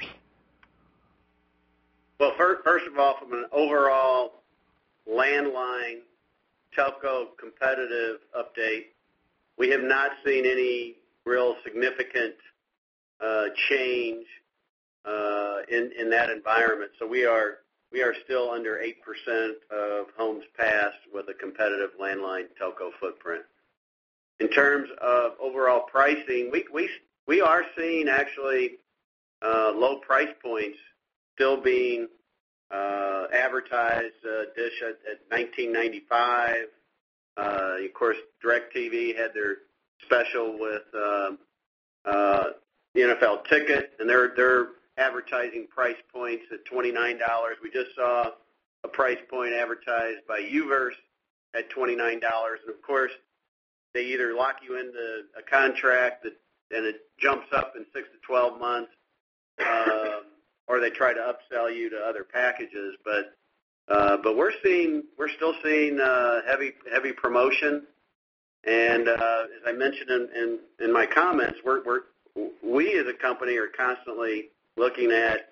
[SPEAKER 3] Well, first of all, from an overall landline telco competitive update, we have not seen any real significant change in that environment. So we are still under 8% of homes passed with a competitive landline telco footprint. In terms of overall pricing, we are seeing actually low price points still being advertised. Dish at $19.95. Of course, DirecTV had their special with the NFL ticket, and they're advertising price points at $29. We just saw a price point advertised by UVerse at $29, and of course, they either lock you into a contract and it jumps up in 6 to 12 months, or they try to upsell you to other packages. But we're still seeing heavy promotion, and as I mentioned in my comments, we as a company are constantly looking at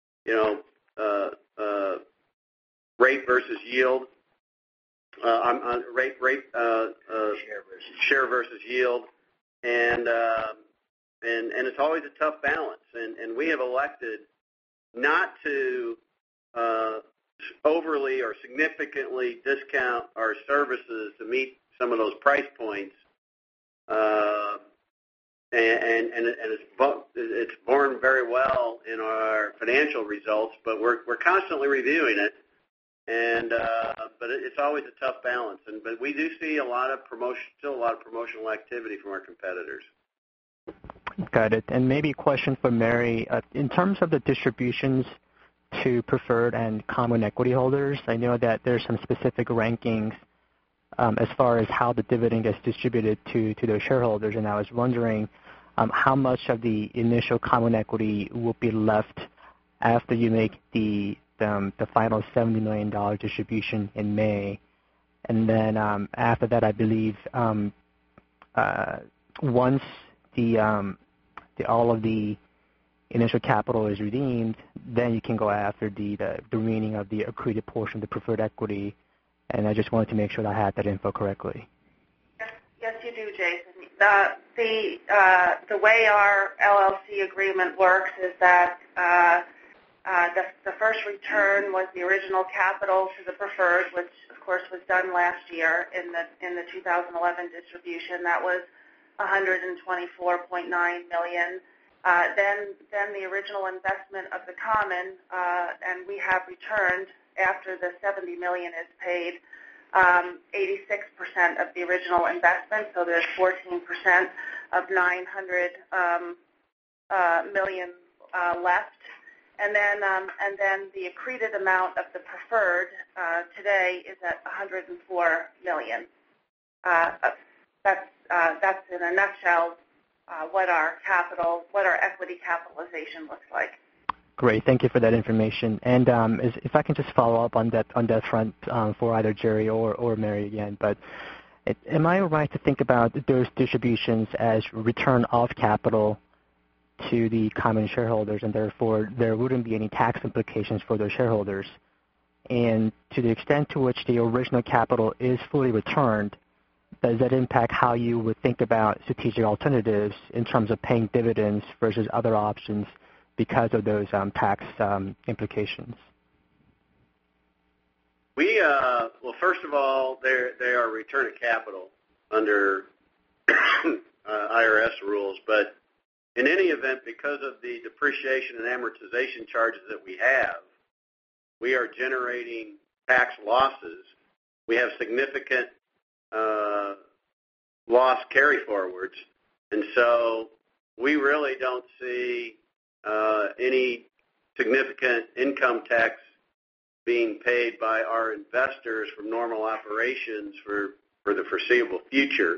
[SPEAKER 3] rate versus yield, share versus yield, and it's always a tough balance, and we have elected not to overly or significantly discount our services to meet some of those price points, and it's borne very well in our financial results. But we're constantly reviewing it, and but it's always a tough balance. But we do see still a lot of promotional activity from our competitors.
[SPEAKER 9] Got it. And maybe a question for Mary. In terms of the distributions to preferred and common equity holders, I know that there's some specific rankings as far as how the dividend gets distributed to those shareholders, and I was wondering how much of the initial common equity will be left after you make the final $70 million distribution in May, and then after that, I believe once all of the initial capital is redeemed, then you can go after the remaining of the accreted portion, the preferred equity. And I just wanted to make sure that I had that info correctly.
[SPEAKER 5] Yes, you do, Jason. The way our LLC agreement works is that the first return was the original capital to the preferred, which of course was done last year in the 2011 distribution. That was $124.9 million. Then the original investment of the common, and we have returned after the $70 million is paid, 86% of the original investment. So there's 14% of $900 million left. And then the accreted amount of the preferred today is at $104 million. that's in a nutshell what our equity capitalization looks like.
[SPEAKER 9] Great. Thank you for that information. And if I can just follow up on that front for either Jerry or Mary again, but am I right to think about those distributions as return of capital to the common shareholders, and therefore there wouldn't be any tax implications for those shareholders? And to the extent to which the original capital is fully returned, does that impact how you would think about strategic alternatives in terms of paying dividends versus other options because of those tax implications?
[SPEAKER 3] Well, first of all, they are return of capital under IRS rules, but in any event, because of the depreciation and amortization charges that we are generating tax losses. We have significant loss carry-forwards, and so we really don't see any significant income tax being paid by our investors from normal operations for the foreseeable future.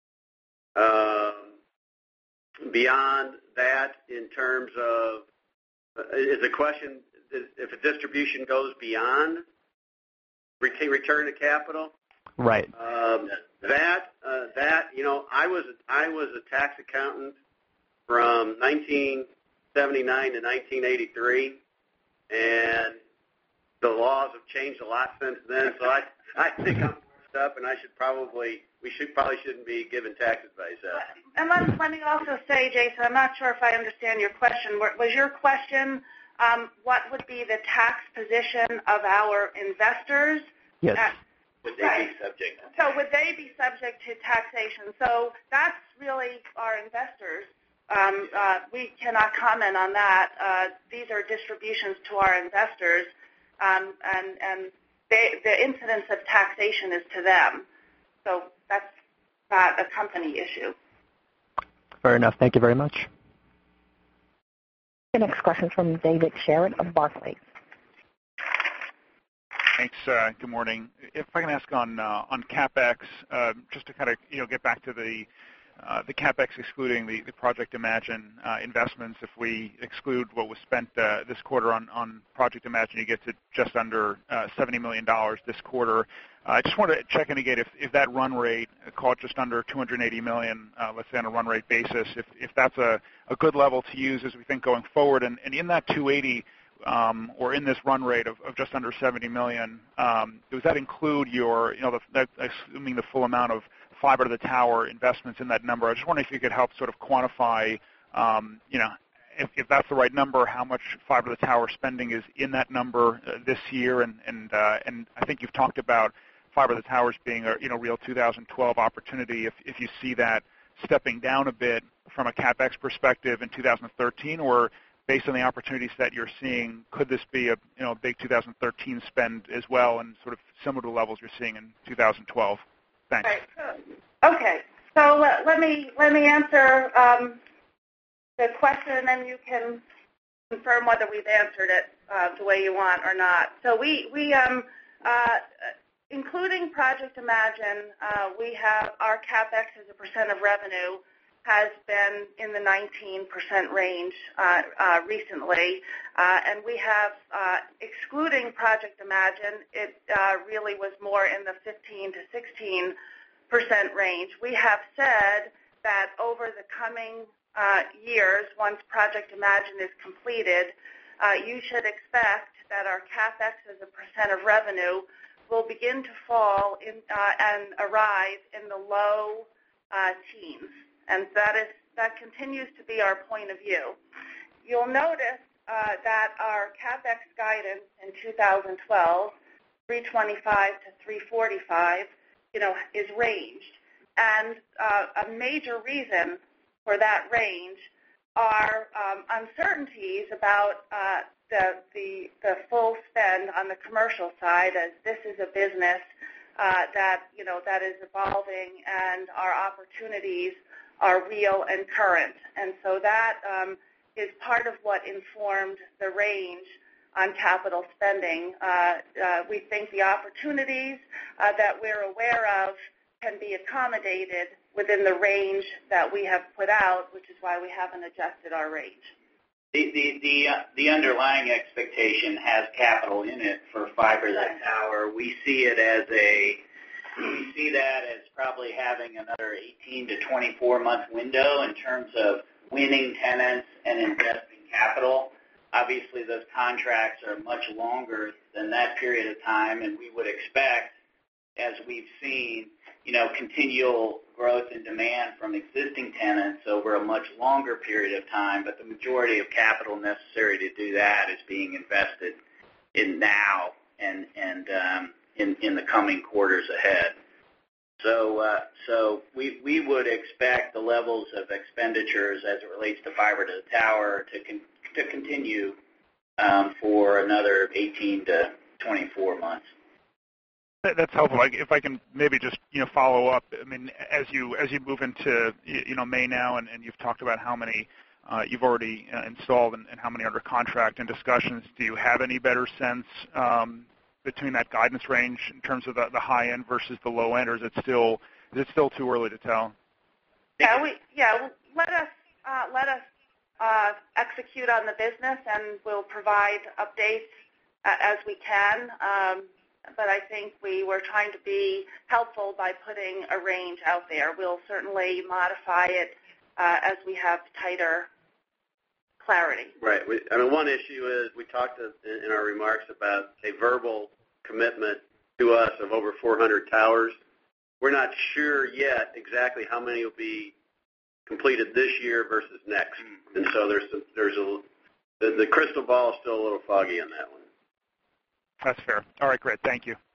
[SPEAKER 3] Beyond that, in terms of, is the question if a distribution goes beyond return to capital?
[SPEAKER 9] Right.
[SPEAKER 3] I was a tax accountant from 1979 to 1983, and the laws have changed a lot since then. So I think I'm messed up, and we shouldn't be giving tax advice out.
[SPEAKER 5] And let me also say, Jason, I'm not sure if I understand your question. Was your question what would be the tax position of our investors?
[SPEAKER 9] Yes.
[SPEAKER 4] Would they be subject?
[SPEAKER 5] So would they be subject to taxation? So that's really our investors. We cannot comment on that. These are distributions to our investors, and the incidence of taxation is to them. So that's not a company issue.
[SPEAKER 9] Fair enough. Thank you very much.
[SPEAKER 1] The next question is from David Sherritt of Barclays.
[SPEAKER 10] Thanks. Good morning. If I can ask on CapEx, just to kind of get back to the CapEx excluding the Project Imagine investments. If we exclude what was spent this quarter on Project Imagine, you get to just under $70 million this quarter. I just wanted to check in again if that run rate, call it just under $280 million, let's say on a run rate basis, if that's a good level to use as we think going forward. And in that 280, or in this run rate of just under $70 million, does that include your, assuming the full amount of fiber to the tower investments in that number? I just wonder if you could help sort of quantify, if that's the right number, how much fiber to the tower spending is in that number this year, and I think you've talked about fiber to the towers being a real 2012 opportunity. If you see that stepping down a bit from a CapEx perspective in 2013, or based on the opportunities that you're seeing, could this be a big 2013 spend as well, and sort of similar to levels you're seeing in 2012? Thanks.
[SPEAKER 5] Right. Okay. So let me answer the question, and then you can confirm whether we've answered it the way you want or not. So we including Project Imagine, we have our CapEx as a percent of revenue has been in the 19% range recently, and we have, excluding Project Imagine, it really was more in the 15 to 16% range. We have said that over the coming years, once Project Imagine is completed, you should expect that our CapEx as a percent of revenue will begin to fall and arrive in the low teens. And that continues to be our point of view. You'll notice that our CapEx guidance in 2012, 325 to 345, is ranged. And a major reason for that range are uncertainties about the full spend on the commercial side, as this is a business that is evolving, and our opportunities are real and current. And so that is part of what informed the range on capital spending. We think the opportunities that we're aware of can be accommodated within the range that we have put out, which is why we haven't adjusted our range.
[SPEAKER 4] The underlying expectation has capital in it for fiber to the tower. We see that as probably having another 18 to 24 month window in terms of winning tenants and investing capital. Obviously, those contracts are much longer than that period of time, and we would expect, as we've seen, continual growth in demand from existing tenants over a much longer period of time, but the majority of capital necessary to do that is being invested in now and in the coming quarters ahead. So we would expect the levels of expenditures as it relates to fiber to the tower to continue for another 18 to 24 months.
[SPEAKER 10] That's helpful. If I can maybe just follow up. I mean, as you move into May now, and you've talked about how many you've already installed and how many under contract and discussions, do you have any better sense between that guidance range in terms of the high end versus the low end, or is it still too early to tell?
[SPEAKER 5] Let us execute on the business, and we'll provide updates as we can. But I think we were trying to be helpful by putting a range out there. We'll certainly modify it as we have tighter clarity.
[SPEAKER 3] Right. One issue is we talked in our remarks about a verbal commitment to us of over 400 towers. We're not sure yet exactly how many will be completed this year versus next, and so the crystal ball is still a little foggy on that one.
[SPEAKER 10] That's fair. All right, great. Thank you.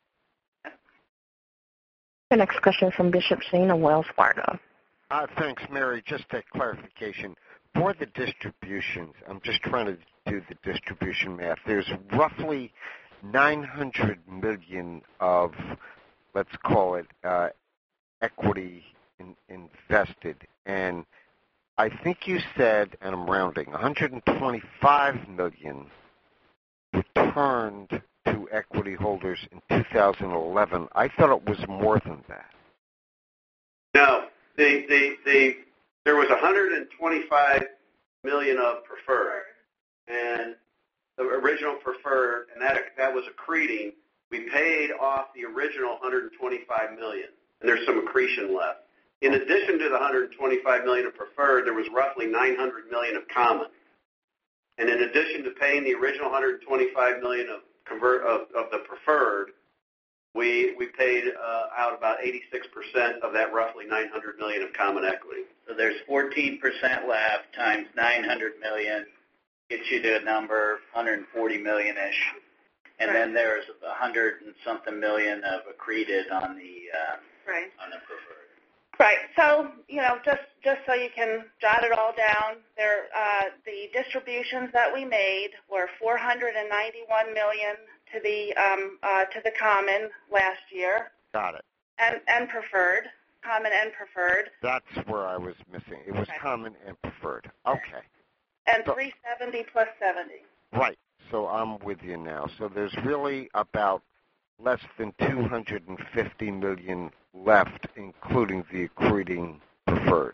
[SPEAKER 1] The next question is from Bishop Sheen of Wells Fargo.
[SPEAKER 6] Thanks, Mary. Just a clarification. For the distributions, I'm just trying to do the distribution math. There's roughly $900 million of, let's call it, equity invested. And I think you said, and I'm rounding, $125 million returned to equity holders in 2011. I thought it was more than that.
[SPEAKER 3] No, there was $125 million of preferred, and the original preferred, and that was accreting. We paid off the original $125 million, and there's some accretion left. In addition to the $125 million of preferred, there was roughly $900 million of common. And in addition to paying the original $125 million of the preferred, we paid out about 86% of that roughly $900 million of common equity.
[SPEAKER 4] So there's 14% left times $900 million gets you to a number, $140 million-ish. And then there's $100 and something million of accreted on the preferred.
[SPEAKER 5] Right. So, just so you can jot it all down, the distributions that we made were $491 million to the common last year.
[SPEAKER 6] Got it.
[SPEAKER 5] And preferred, common and preferred.
[SPEAKER 6] That's where I was missing. It was common and preferred. Okay.
[SPEAKER 5] And 370 plus 70.
[SPEAKER 6] Right. So I'm with you now. So there's really about less than $250 million left, including the accreting preferred.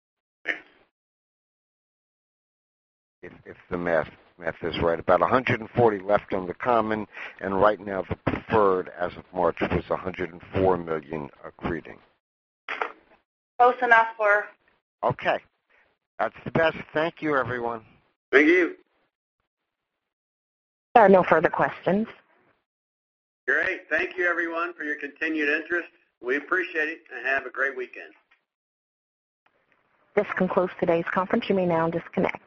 [SPEAKER 6] If the math is right, about 140 left on the common, and right now the preferred, as of March, was 104 million accreting.
[SPEAKER 5] Close enough for.
[SPEAKER 6] Okay, that's the best. Thank you, everyone.
[SPEAKER 3] Thank you.
[SPEAKER 1] There are no further questions.
[SPEAKER 3] Great. Thank you, everyone, for your continued interest. We appreciate it, and have a great weekend.
[SPEAKER 1] This concludes today's conference. You may now disconnect.